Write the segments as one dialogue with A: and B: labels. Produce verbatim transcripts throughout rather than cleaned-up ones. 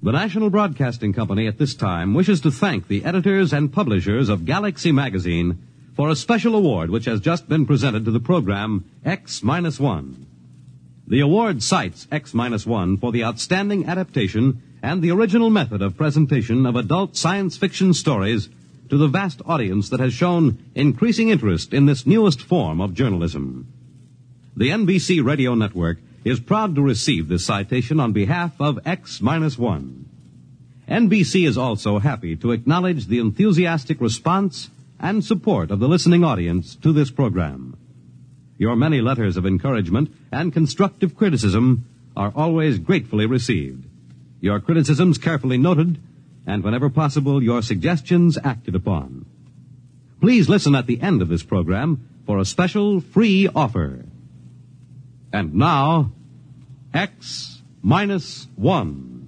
A: The National Broadcasting Company at this time wishes to thank the editors and publishers of Galaxy Magazine for a special award which has just been presented to the program X one. The award cites X one for the outstanding adaptation and the original method of presentation of adult science fiction stories to the vast audience that has shown increasing interest in this newest form of journalism. The N B C Radio Network is proud to receive this citation on behalf of X one. N B C is also happy to acknowledge the enthusiastic response and support of the listening audience to this program. Your many letters of encouragement and constructive criticism are always gratefully received. Your criticisms carefully noted, and whenever possible, your suggestions acted upon. Please listen at the end of this program for a special free offer. And now, X minus one.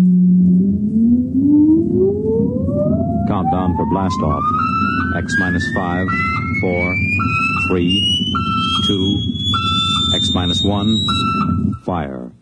B: Countdown for blast off. X minus five, four, three, two, X minus one, fire.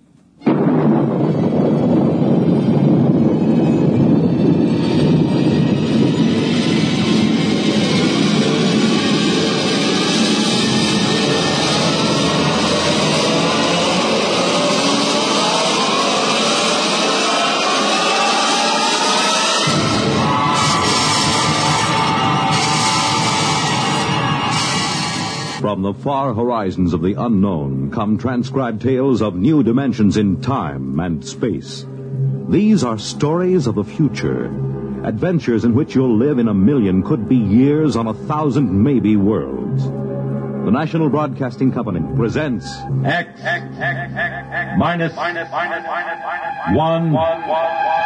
A: From the far horizons of the unknown come transcribed tales of new dimensions in time and space. These are stories of the future, adventures in which you'll live in a million, could be years, on a thousand maybe worlds. The National Broadcasting Company presents
C: X, X, X, X, X minus, minus, minus, minus, minus, one, one, one, one.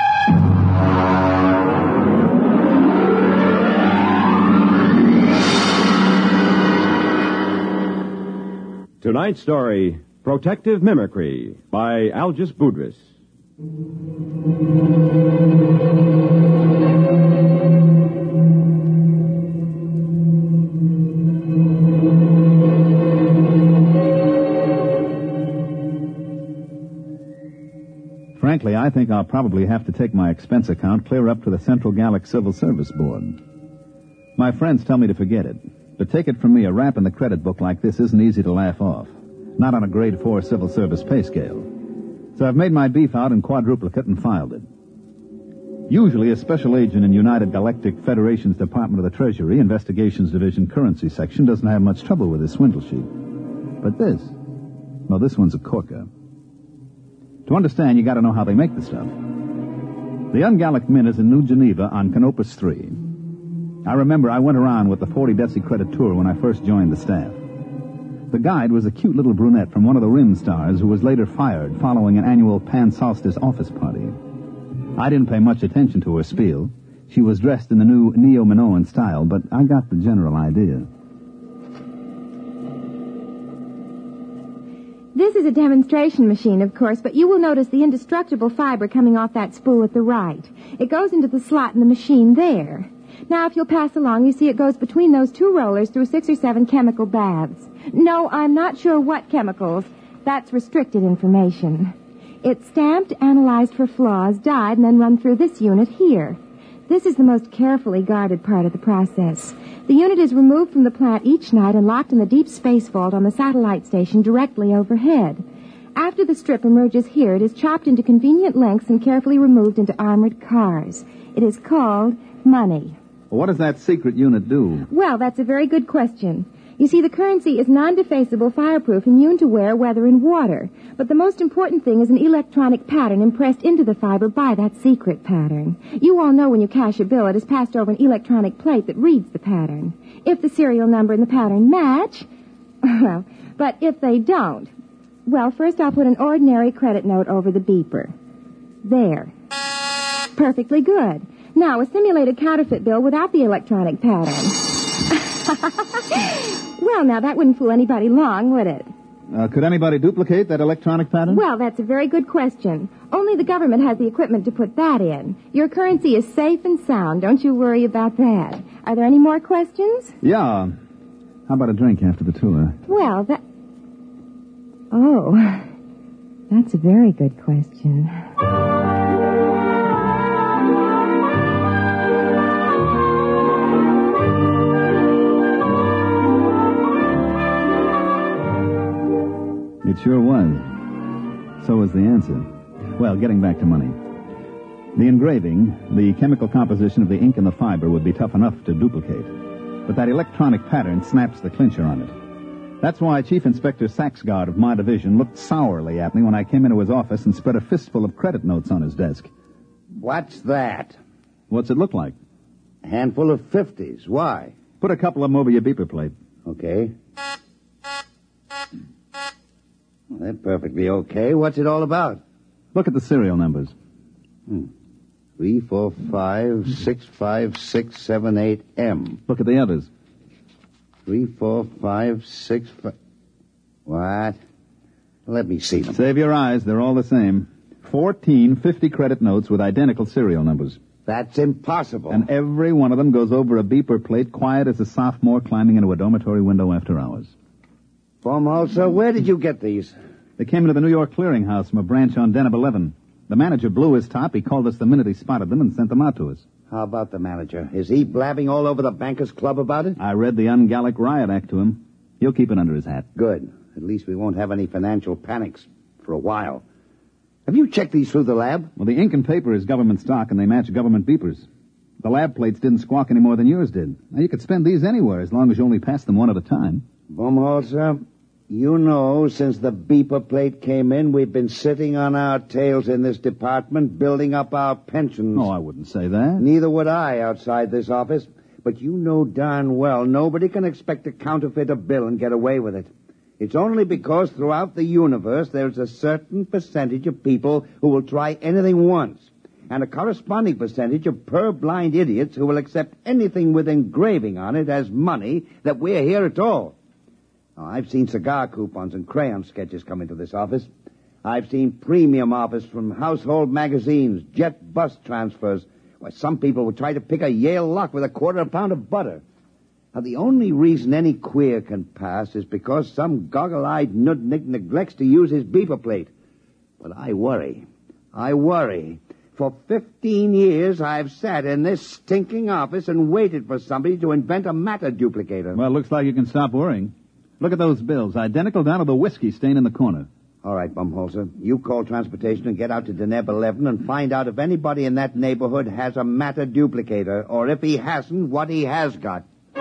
D: Tonight's story, Protective Mimicry, by Algis Budrys.
E: Frankly, I think I'll probably have to take my expense account clear up to the Central Gallic Civil Service Board. My friends tell me to forget it. But take it from me, a rap in the credit book like this isn't easy to laugh off. Not on a grade four civil service pay scale. So I've made my beef out in quadruplicate and filed it. Usually a special agent in United Galactic Federation's Department of the Treasury, Investigations Division, Currency Section doesn't have much trouble with this swindle sheet. But this, well, this one's a corker. To understand, you gotta know how they make the stuff. The Ungallic Mint is in New Geneva on Canopus three. I remember I went around with the forty Deci credit tour when I first joined the staff. The guide was a cute little brunette from one of the Rim stars who was later fired following an annual Pan Solstice office party. I didn't pay much attention to her spiel. She was dressed in the new Neo-Minoan style, but I got the general idea.
F: This is a demonstration machine, of course, but you will notice the indestructible fiber coming off that spool at the right. It goes into the slot in the machine there. Now, if you'll pass along, you see it goes between those two rollers through six or seven chemical baths. No, I'm not sure what chemicals. That's restricted information. It's stamped, analyzed for flaws, dyed, and then run through this unit here. This is the most carefully guarded part of the process. The unit is removed from the plant each night and locked in the deep space vault on the satellite station directly overhead. After the strip emerges here, it is chopped into convenient lengths and carefully removed into armored cars. It is called money.
E: Well, what does that secret unit do?
F: Well, that's a very good question. You see, the currency is non-defacable, fireproof, immune to wear, weather, and water. But the most important thing is an electronic pattern impressed into the fiber by that secret pattern. You all know when you cash a bill, it is passed over an electronic plate that reads the pattern. If the serial number and the pattern match, well, but if they don't, well, first I'll put an ordinary credit note over the beeper. There. Perfectly good. Now, a simulated counterfeit bill without the electronic pattern. Well, now, that wouldn't fool anybody long, would it?
E: Uh, could anybody duplicate that electronic pattern?
F: Well, that's a very good question. Only the government has the equipment to put that in. Your currency is safe and sound. Don't you worry about that. Are there any more questions?
E: Yeah. How about a drink after the tour?
F: Well, that... Oh, that's a very good question.
E: So is the answer. Well, getting back to money. The engraving, the chemical composition of the ink and the fiber would be tough enough to duplicate. But that electronic pattern snaps the clincher on it. That's why Chief Inspector Saxgard of my division looked sourly at me when I came into his office and spread a fistful of credit notes on his desk.
G: What's that?
E: What's it look like?
G: A handful of fifties. Why?
E: Put a couple of them over your beeper plate.
G: Okay. Well, they're perfectly okay. What's it all about?
E: Look at the serial numbers.
G: Hmm. Three, four, five, six, five, six, seven, eight, M.
E: Look at the others.
G: Three, four, five, six, five... What? Let me see them.
E: Save your eyes. They're all the same. Fourteen fifty-credit notes with identical serial numbers.
G: That's impossible.
E: And every one of them goes over a beeper plate quiet as a sophomore climbing into a dormitory window after hours.
G: Baumholzer, where did you get these?
E: They came into the New York Clearinghouse from a branch on Deneb eleven. The manager blew his top. He called us the minute he spotted them and sent them out to us.
G: How about the manager? Is he blabbing all over the Bankers Club about it?
E: I read the Un-Gallic Riot Act to him. He'll keep it under his hat.
G: Good. At least we won't have any financial panics for a while. Have you checked these through the lab?
E: Well, the ink and paper is government stock, and they match government beepers. The lab plates didn't squawk any more than yours did. Now, you could spend these anywhere as long as you only pass them one at a time.
G: Baumholzer, you know, since the beeper plate came in, we've been sitting on our tails in this department, building up our pensions.
E: Oh, I wouldn't say that.
G: Neither would I outside this office. But you know darn well nobody can expect to counterfeit a bill and get away with it. It's only because throughout the universe there's a certain percentage of people who will try anything once, and a corresponding percentage of purblind idiots who will accept anything with engraving on it as money that we're here at all. Now, I've seen cigar coupons and crayon sketches come into this office. I've seen premium offers from household magazines, jet bus transfers, where some people would try to pick a Yale lock with a quarter of a pound of butter. Now, the only reason any queer can pass is because some goggle-eyed nudnik neglects to use his beeper plate. But I worry. I worry. For fifteen years, I've sat in this stinking office and waited for somebody to invent a matter duplicator.
E: Well, looks like you can stop worrying. Look at those bills, identical down to the whiskey stain in the corner.
G: All right, Baumholzer. You call transportation and get out to Deneb eleven and find out if anybody in that neighborhood has a matter duplicator, or if he hasn't, what he has got.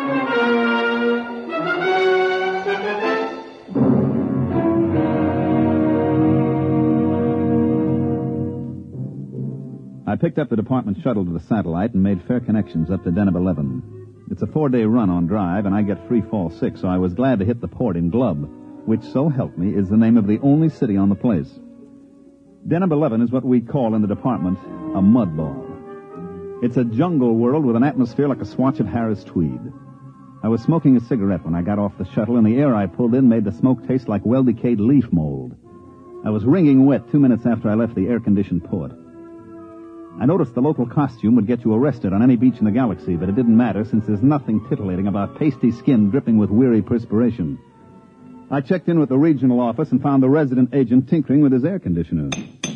E: I picked up the department shuttle to the satellite and made fair connections up to Deneb eleven. It's a four-day run on drive, and I get free fall six, so I was glad to hit the port in Glub, which, so help me, is the name of the only city on the place. Deneb eleven is what we call in the department a mud ball. It's a jungle world with an atmosphere like a swatch of Harris tweed. I was smoking a cigarette when I got off the shuttle, and the air I pulled in made the smoke taste like well-decayed leaf mold. I was wringing wet two minutes after I left the air-conditioned port. I noticed the local costume would get you arrested on any beach in the galaxy, but it didn't matter since there's nothing titillating about pasty skin dripping with weary perspiration. I checked in with the regional office and found the resident agent tinkering with his air conditioner.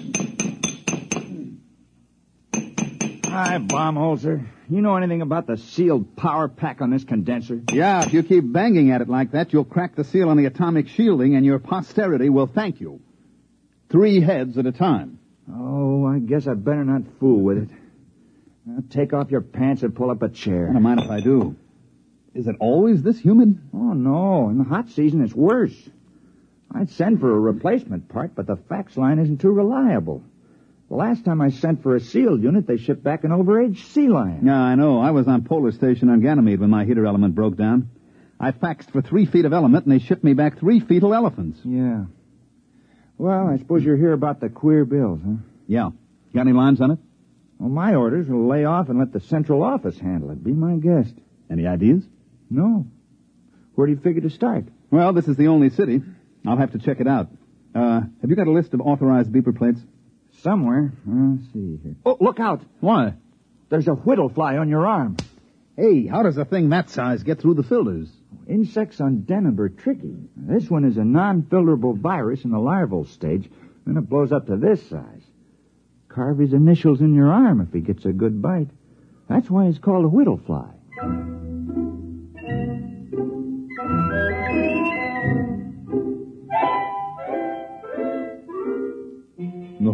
H: Hi, Baumholzer. You know anything about the sealed power pack on this condenser?
E: Yeah, if you keep banging at it like that, you'll crack the seal on the atomic shielding, and your posterity will thank you. Three heads at a time.
H: Oh, I guess I better not fool with it. Now, take off your pants and pull up a chair.
E: I don't mind if I do. Is it always this humid?
H: Oh, no. In the hot season, it's worse. I'd send for a replacement part, but the fax line isn't too reliable. The last time I sent for a sealed unit, they shipped back an overaged sea lion.
E: Yeah, I know. I was on Polar Station on Ganymede when my heater element broke down. I faxed for three feet of element, and they shipped me back three fetal elephants.
H: Yeah. Well, I suppose you're here about the queer bills, huh?
E: Yeah. Got any lines on it?
H: Well, my orders will lay off and let the central office handle it. Be my guest.
E: Any ideas?
H: No. Where do you figure to start?
E: Well, this is the only city. I'll have to check it out. Uh, have you got a list of authorized beeper plates?
H: Somewhere. Let's see here. Oh, look out.
E: Why?
H: There's a whittle fly on your arm.
E: Hey, how does a thing that size get through the filters?
H: Insects on Deneb are tricky. This one is a non-filterable virus in the larval stage, then it blows up to this size. Carve his initials in your arm if he gets a good bite. That's why it's called a whittle fly.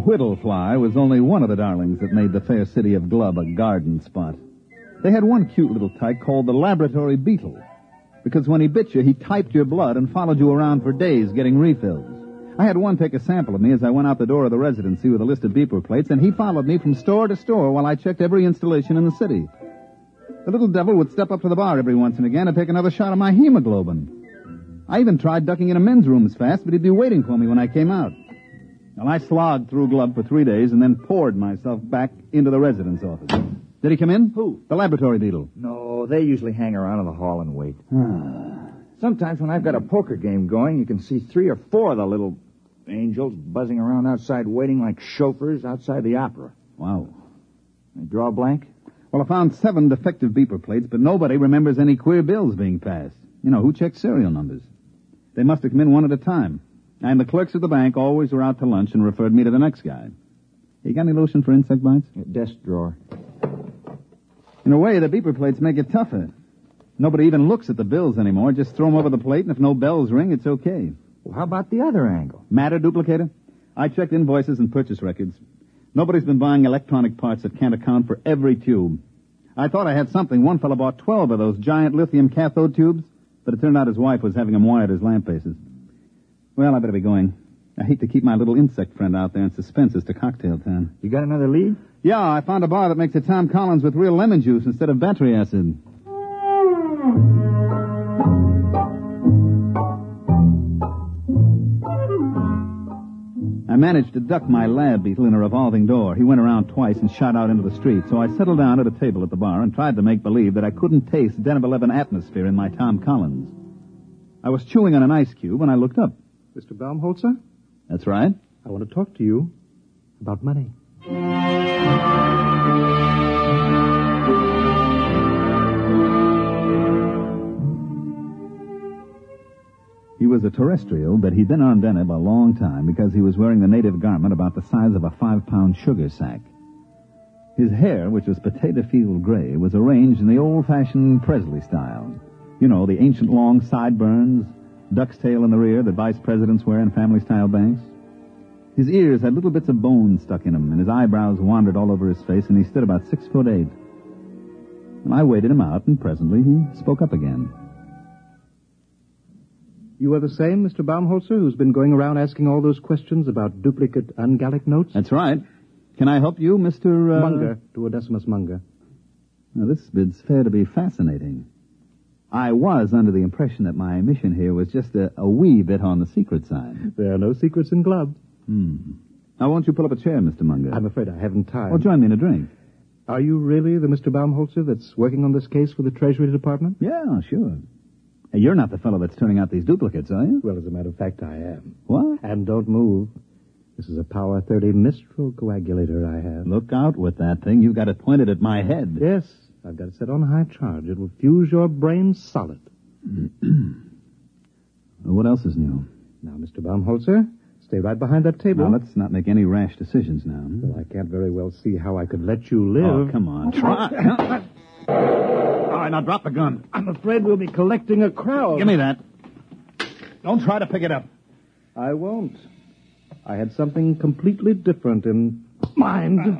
E: whittlefly was only one of the darlings that made the fair city of Glub a garden spot. They had one cute little tyke called the laboratory beetle, because when he bit you, he typed your blood and followed you around for days getting refills. I had one take a sample of me as I went out the door of the residency with a list of beeper plates, and he followed me from store to store while I checked every installation in the city. The little devil would step up to the bar every once and again and take another shot of my hemoglobin. I even tried ducking into men's rooms fast, but he'd be waiting for me when I came out. Well, I slogged through Glub for three days and then poured myself back into the residence office. Did he come in?
H: Who?
E: The laboratory beetle.
H: No, they usually hang around in the hall and wait. Sometimes when I've got a poker game going, you can see three or four of the little angels buzzing around outside waiting like chauffeurs outside the opera.
E: Wow.
H: They draw a blank?
E: Well, I found seven defective beeper plates, but nobody remembers any queer bills being passed. You know, who checks serial numbers? They must have come in one at a time. And the clerks at the bank always were out to lunch and referred me to the next guy. You got any lotion for insect bites?
H: Desk drawer.
E: In a way, the beeper plates make it tougher. Nobody even looks at the bills anymore. Just throw them over the plate, and if no bells ring, it's okay.
H: Well, how about the other angle?
E: Matter duplicator? I checked invoices and purchase records. Nobody's been buying electronic parts that can't account for every tube. I thought I had something. One fellow bought twelve of those giant lithium cathode tubes, but it turned out his wife was having them wired as lamp bases. Well, I better be going. I hate to keep my little insect friend out there in suspense as to cocktail time.
H: You got another lead?
E: Yeah, I found a bar that makes a Tom Collins with real lemon juice instead of battery acid. I managed to duck my lab beetle in a revolving door. He went around twice and shot out into the street, so I settled down at a table at the bar and tried to make believe that I couldn't taste Deneb eleven atmosphere in my Tom Collins. I was chewing on an ice cube when I looked up.
I: Mister Baumholzer?
E: That's right.
I: I want to talk to you about money.
E: He was a terrestrial, but he'd been on Deneb a long time because he was wearing the native garment about the size of a five-pound sugar sack. His hair, which was potato field gray, was arranged in the old-fashioned Presley style. You know, the ancient long sideburns, duck's tail in the rear that vice presidents wear in family-style banks. His ears had little bits of bone stuck in them, and his eyebrows wandered all over his face, and he stood about six foot eight. And I waited him out, and presently he spoke up again.
I: You are the same Mister Baumholzer who's been going around asking all those questions about duplicate ungallic notes?
E: That's right. Can I help you, Mister Uh...
I: Munger, Duodecimus Munger.
E: Now, this bid's fair to be fascinating. I was under the impression that my mission here was just a, a wee bit on the secret side.
I: There are no secrets in Glub.
E: Hmm. Now, won't you pull up a chair, Mister Munger?
I: I'm afraid I haven't time.
E: Well, join me in a drink.
I: Are you really the Mister Baumholzer that's working on this case for the Treasury Department?
E: Yeah, sure. Hey, you're not the fellow that's turning out these duplicates, are you?
I: Well, as a matter of fact, I am.
E: What?
I: And don't move. This is a Power thirty Mistral coagulator I have.
E: Look out with that thing. You've got it pointed at my head.
I: Yes, I've got it set on high charge. It will fuse your brain solid.
E: Well, what else is new?
I: Now, Mister Baumholzer, stay right behind that table.
E: Now, let's not make any rash decisions now.
I: Well, I can't very well see how I could let you live.
E: Oh, come on. Try. All right, now drop the gun.
I: I'm afraid we'll be collecting a crowd.
E: Give me that. Don't try to pick it up.
I: I won't. I had something completely different in mind.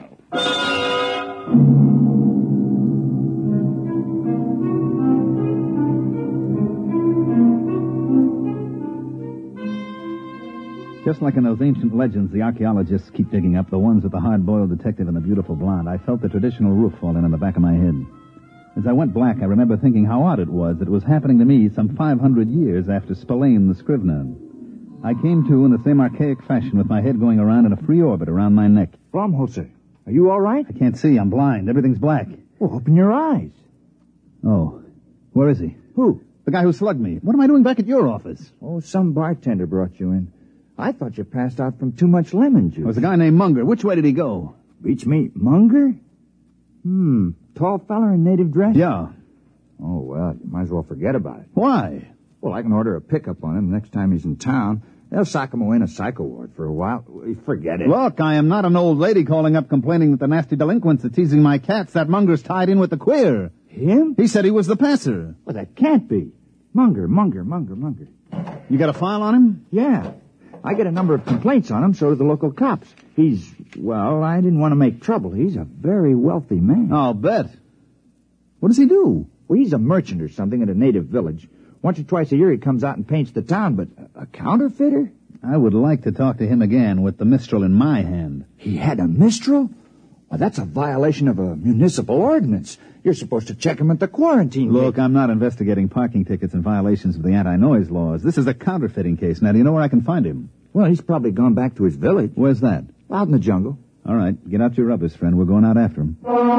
I: Just like in those ancient legends the archaeologists keep digging up, the ones with the hard-boiled detective and the beautiful blonde, I felt the traditional roof fall in on the back of my head. As I went black, I remember thinking how odd it was that it was happening to me some five hundred years after Spillane the Scrivener. I came to in the same archaic fashion with my head going around in a free orbit around my neck.
H: Baumholzer, are you all right?
E: I can't see. I'm blind. Everything's black.
H: Well, open your eyes.
E: Oh. Where is he?
H: Who?
E: The guy who slugged me. What am I doing back at your office?
H: Oh, some bartender brought you in. I thought you passed out from too much lemon juice.
E: It was a guy named Munger. Which way did he go?
H: Reach me, Munger? Hmm, tall feller in native dress?
E: Yeah.
H: Oh, well, you might as well forget about it.
E: Why?
H: Well, I can order a pickup on him next time he's in town. They'll sock him away in a psycho ward for a while. Forget it.
E: Look, I am not an old lady calling up complaining that the nasty delinquents are teasing my cats. That Munger's tied in with the queer.
H: Him?
E: He said he was the passer.
H: Well, that can't be. Munger, Munger, Munger, Munger.
E: You got a file on him?
H: Yeah. I get a number of complaints on him, so do the local cops. He's, well, I didn't want to make trouble. He's a very wealthy man.
E: I'll bet. What does he do?
H: Well, he's a merchant or something at a native village. Once or twice a year he comes out and paints the town, but a counterfeiter?
E: I would like to talk to him again with the Mistral in my hand.
H: He had a Mistral? Well, that's a violation of a municipal ordinance. You're supposed to check him at the quarantine gate.
E: Look, I'm not investigating parking tickets and violations of the anti-noise laws. This is a counterfeiting case. Now, do you know where I can find him?
H: Well, he's probably gone back to his village.
E: Where's that?
H: Out in the jungle.
E: All right, get out your rubbers, friend. We're going out after him.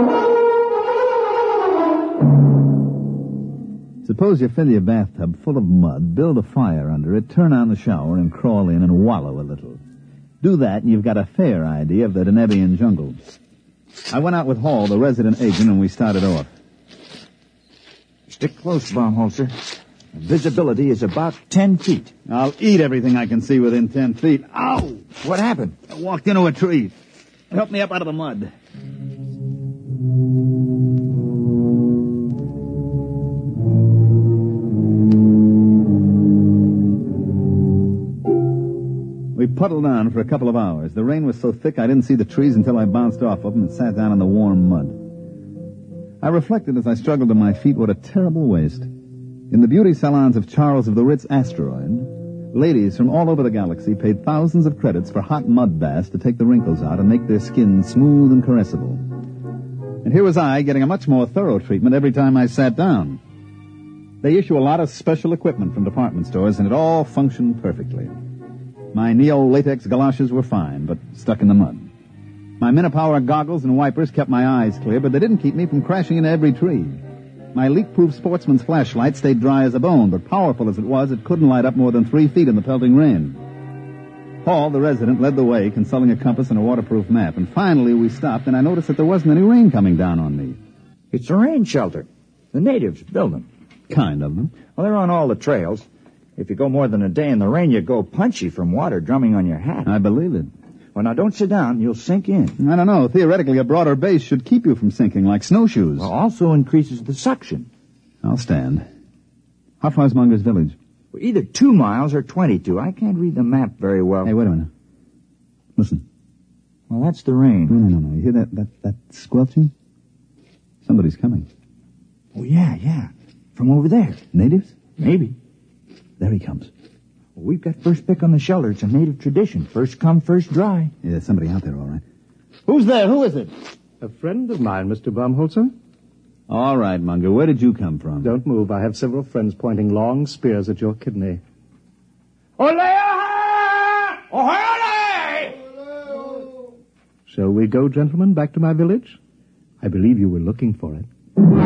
E: Suppose you fill your bathtub full of mud, build a fire under it, turn on the shower, and crawl in and wallow a little. Do that, and you've got a fair idea of the Denebian jungle. I went out with Hall, the resident agent, and we started off.
H: Stick close, Baumholzer. Visibility is about ten feet.
E: I'll eat everything I can see within ten feet. Ow!
H: What happened?
E: I walked into a tree. Help me up out of the mud. We puddled on for a couple of hours. The rain was so thick I didn't see the trees until I bounced off of them and sat down in the warm mud. I reflected as I struggled to my feet what a terrible waste. In the beauty salons of Charles of the Ritz Asteroid, ladies from all over the galaxy paid thousands of credits for hot mud baths to take the wrinkles out and make their skin smooth and caressable. And here was I getting a much more thorough treatment every time I sat down. They issue a lot of special equipment from department stores, and it all functioned perfectly. My neo-latex galoshes were fine, but stuck in the mud. My Minipower goggles and wipers kept my eyes clear, but they didn't keep me from crashing into every tree. My leak-proof sportsman's flashlight stayed dry as a bone, but powerful as it was, it couldn't light up more than three feet in the pelting rain. Paul, the resident, led the way, consulting a compass and a waterproof map, and finally we stopped, and I noticed that there wasn't any rain coming down on me.
H: It's a rain shelter. The natives build them.
E: Kind of them.
H: Well, they're on all the trails. If you go more than a day in the rain, you go punchy from water drumming on your hat.
E: I believe it.
H: Well, now, don't sit down. You'll sink in.
E: I don't know. Theoretically, a broader base should keep you from sinking like snowshoes.
H: Well, also increases the suction.
E: I'll stand. How far is Munger's village?
H: Well, either two miles or twenty-two. I can't read the map very well.
E: Hey, wait a minute. Listen.
H: Well, that's the rain.
E: No, no, no, no. You hear that, that, that squelching? Somebody's coming.
H: Oh, yeah, yeah. From over there.
E: Natives?
H: Maybe.
E: There he comes.
H: Well, we've got first pick on the shelter. It's a native tradition. First come, first dry.
E: Yeah, there's somebody out there, all right.
I: Who's there? Who is it?
J: A friend of mine, Mister Baumholzer.
E: All right, Munger. Where did you come from?
J: Don't move. I have several friends pointing long spears at your kidney.
H: Ole! Ole!
J: Shall we go, gentlemen, back to my village? I believe you were looking for it.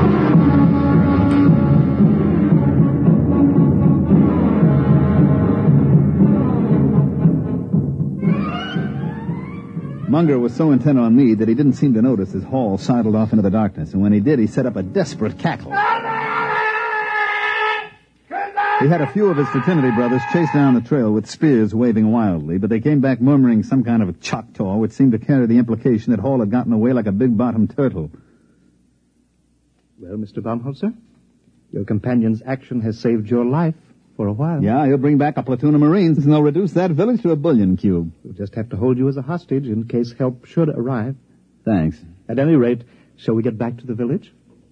E: Munger was so intent on me that he didn't seem to notice as Hall sidled off into the darkness, and when he did, he set up a desperate cackle. He had a few of his fraternity brothers chase down the trail with spears waving wildly, but they came back murmuring some kind of a Choctaw, which seemed to carry the implication that Hall had gotten away like a big-bottomed turtle.
J: Well, Mister Baumholzer, your companion's action has saved your life for a while.
E: Yeah, he'll bring back a platoon of Marines, and they'll reduce that village to a bullion cube.
J: We'll just have to hold you as a hostage in case help should arrive.
E: Thanks.
J: At any rate, shall we get back to the village?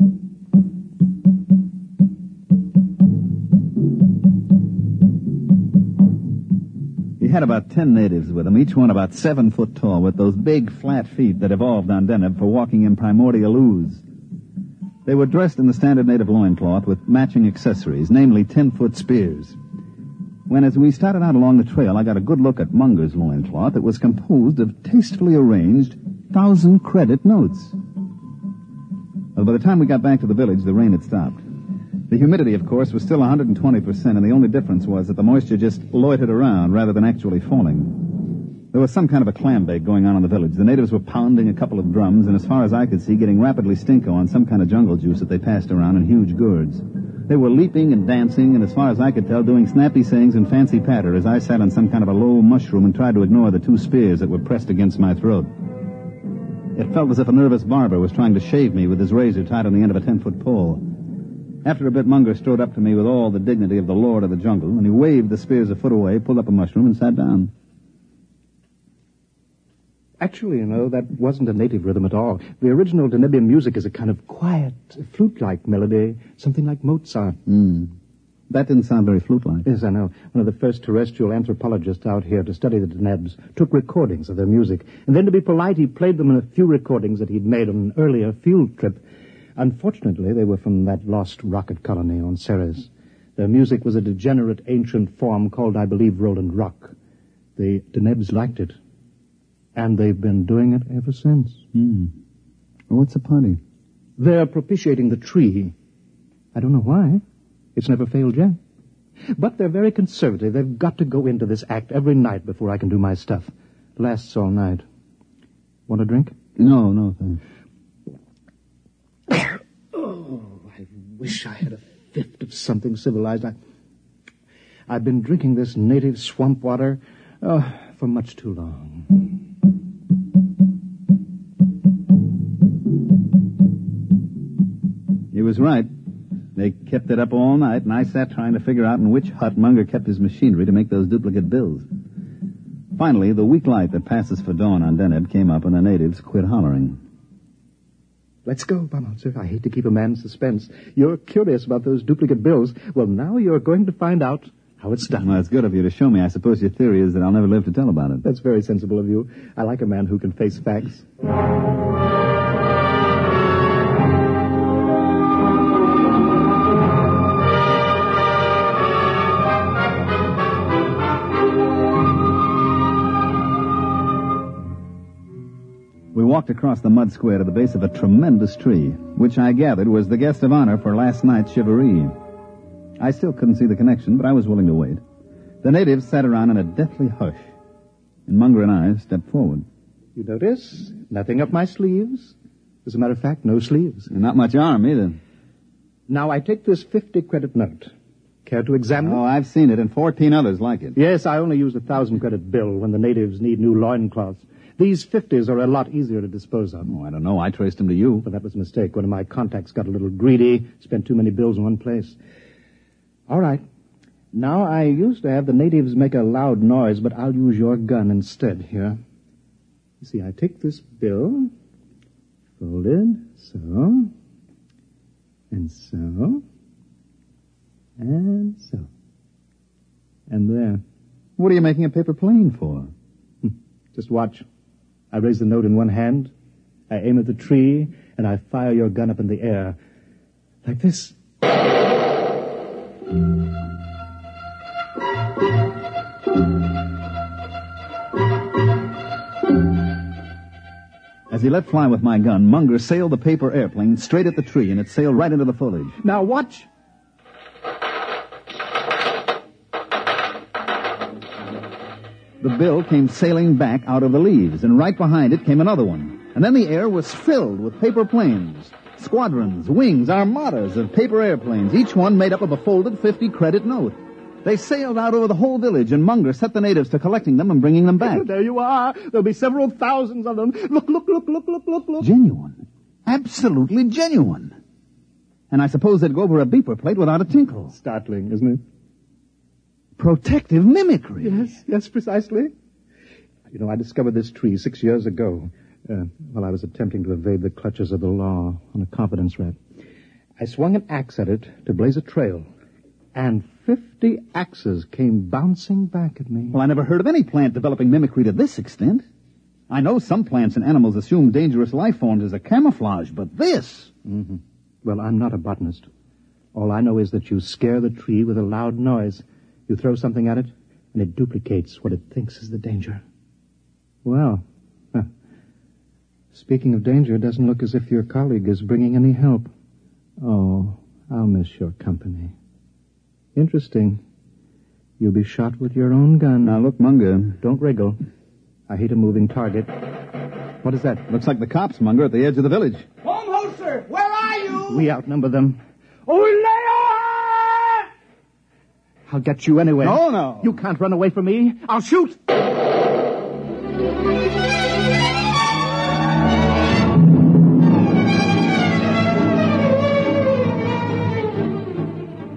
E: He had about ten natives with him, each one about seven foot tall, with those big, flat feet that evolved on Deneb for walking in primordial ooze. They were dressed in the standard native loincloth with matching accessories, namely ten-foot spears. When, as we started out along the trail, I got a good look at Munger's loincloth, it was composed of tastefully arranged thousand-credit notes. Well, by the time we got back to the village, the rain had stopped. The humidity, of course, was still one hundred twenty percent, and the only difference was that the moisture just loitered around rather than actually falling. There was some kind of a clam bake going on in the village. The natives were pounding a couple of drums, and as far as I could see, getting rapidly stinko on some kind of jungle juice that they passed around in huge gourds. They were leaping and dancing, and as far as I could tell, doing snappy sayings and fancy patter as I sat on some kind of a low mushroom and tried to ignore the two spears that were pressed against my throat. It felt as if a nervous barber was trying to shave me with his razor tied on the end of a ten-foot pole.
I: After a bit, Munger strode up to me with all the dignity of the lord of the jungle, and he waved the spears a foot away, pulled up a mushroom, and sat down.
J: Actually, you know, that wasn't a native rhythm at all. The original Danubian music is a kind of quiet, flute-like melody, something like Mozart.
I: Mm. That didn't sound very flute-like.
J: Yes, I know. One of the first terrestrial anthropologists out here to study the Denebs took recordings of their music, and then to be polite, he played them in a few recordings that he'd made on an earlier field trip. Unfortunately, they were from that lost rocket colony on Ceres. Their music was a degenerate ancient form called, I believe, Roland Rock. The Denebs liked it. And they've been doing it ever since.
I: Hmm. Well, what's the party?
J: They're propitiating the tree. I don't know why. It's never failed yet. But they're very conservative. They've got to go into this act every night before I can do my stuff. It lasts all night. Want a drink?
I: No, no, thanks.
J: Oh, I wish I had a fifth of something civilized. I, I've been drinking this native swamp water oh, for much too long.
I: He was right. They kept it up all night, and I sat trying to figure out in which hut Munger kept his machinery to make those duplicate bills. Finally, the weak light that passes for dawn on Deneb came up, and the natives quit hollering.
J: Let's go, Baumholzer. I hate to keep a man in suspense. You're curious about those duplicate bills. Well, now you're going to find out how it's done.
I: Well, it's good of you to show me. I suppose your theory is that I'll never live to tell about it.
J: That's very sensible of you. I like a man who can face facts.
I: We walked across the mud square to the base of a tremendous tree, which I gathered was the guest of honor for last night's shivaree. I still couldn't see the connection, but I was willing to wait. The natives sat around in a deathly hush, and Munger and I stepped forward.
J: You notice? Nothing up my sleeves. As a matter of fact, no sleeves.
I: And not much arm, either.
J: Now, I take this fifty-credit note. Care to examine it?
I: Oh, I've seen it, and fourteen others like it.
J: Yes, I only use a thousand-credit bill when the natives need new loincloths. These fifties are a lot easier to dispose of.
I: Oh, I don't know. I traced them to you.
J: But that was a mistake. One of my contacts got a little greedy, spent too many bills in one place. All right. Now, I used to have the natives make a loud noise, but I'll use your gun instead here. You see, I take this bill, folded, so, and so, and so, and there.
I: What are you making a paper plane for?
J: Just watch. I raise the note in one hand, I aim at the tree, and I fire your gun up in the air. Like this.
I: As he let fly with my gun, Munger sailed the paper airplane straight at the tree, and it sailed right into the foliage.
J: Now watch.
I: The bill came sailing back out of the leaves, and right behind it came another one. And then the air was filled with paper planes. Squadrons, wings, armadas of paper airplanes, each one made up of a folded fifty-credit note. They sailed out over the whole village, and Munger set the natives to collecting them and bringing them back.
J: There you are. There'll be several thousands of them. Look, look, look, look, look, look, look.
I: Genuine. Absolutely genuine. And I suppose they'd go over a beeper plate without a tinkle.
J: Startling, isn't it?
I: Protective mimicry.
J: Yes, yes, precisely. You know, I discovered this tree six years ago uh, while I was attempting to evade the clutches of the law on a confidence rat. I swung an axe at it to blaze a trail, and fifty axes came bouncing back at me.
I: Well, I never heard of any plant developing mimicry to this extent. I know some plants and animals assume dangerous life forms as a camouflage, but this...
J: Mm-hmm. Well, I'm not a botanist. All I know is that you scare the tree with a loud noise. You throw something at it, and it duplicates what it thinks is the danger. Well, huh. Speaking of danger, it doesn't look as if your colleague is bringing any help. Oh, I'll miss your company. Interesting. You'll be shot with your own gun.
I: Now, look, Munger.
J: Don't wriggle. I hate a moving target. What is that?
I: Looks like the cops, Munger, at the edge of the village.
K: Baumholzer, where are you?
J: We outnumber them. Oleo! I'll get you anyway.
I: No, no.
J: You can't run away from me. I'll shoot.